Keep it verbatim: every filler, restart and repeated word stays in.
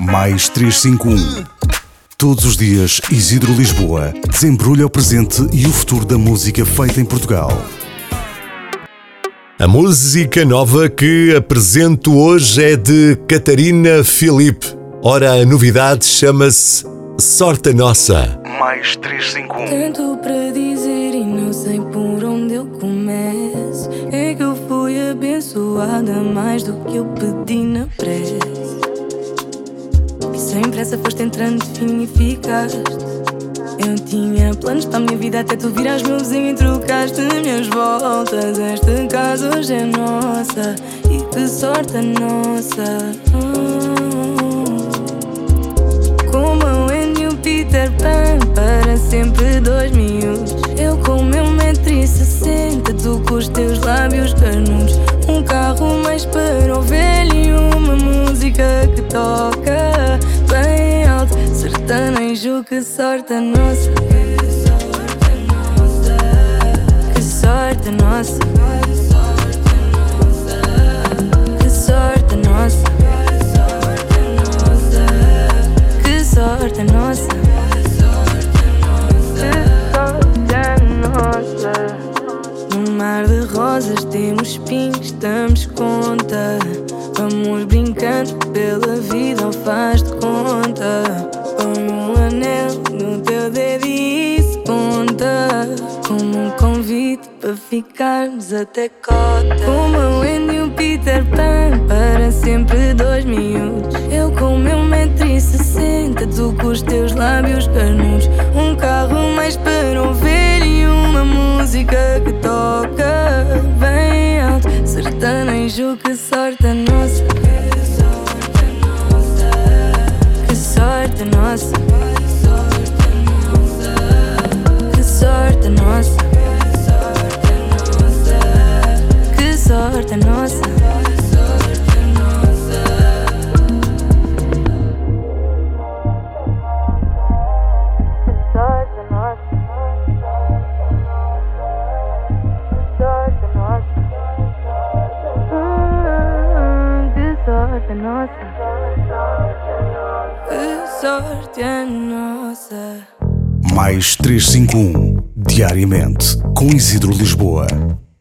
Mais trezentos e cinquenta e um. Todos os dias, Isidro Lisboa desembrulha o presente e o futuro da música feita em Portugal. A música nova que apresento hoje é de Catarina Filipe. Ora, a novidade chama-se Sorte Nossa. Mais trezentos e cinquenta e um. Tanto para dizer e não sei por onde eu começo. É que eu fui abençoada mais do que eu pedi na prece. E sem pressa foste entrando fim e ficaste. Eu tinha planos para a minha vida até tu virares meu vizinho e trocaste minhas voltas. Esta casa hoje é nossa e que sorte a nossa. Como eu e o Peter Pan, para sempre dois miúdos. Eu com o meu metro e sessenta, tu com os teus lábios carnudos. Um carro mais para o velho e uma música que toca bem alto. Sertanejo, que sorte a nossa. Que sorte a nossa. Que sorte a nossa. Que sorte a nossa. No mar de rosas temos espinhos, damos conta. Vamos brincando pela vida, ou faz de conta. Põe um anel no teu dedo e isso conta. Como um convite para ficarmos até cota. Como eu e o Peter Pan, para sempre dois miúdos. Eu com o meu metro e sessenta, tu com os teus lábios carnudos. Um carro mais para o velho e uma música que toca bem alto. Sertanejo, que sorte a nossa. Que sorte a nossa. Que sorte a nossa. Que sorte a nossa. Nossa, que sorte a nossa. Mais trezentos e cinquenta e um. Diariamente, com Isidro Lisboa.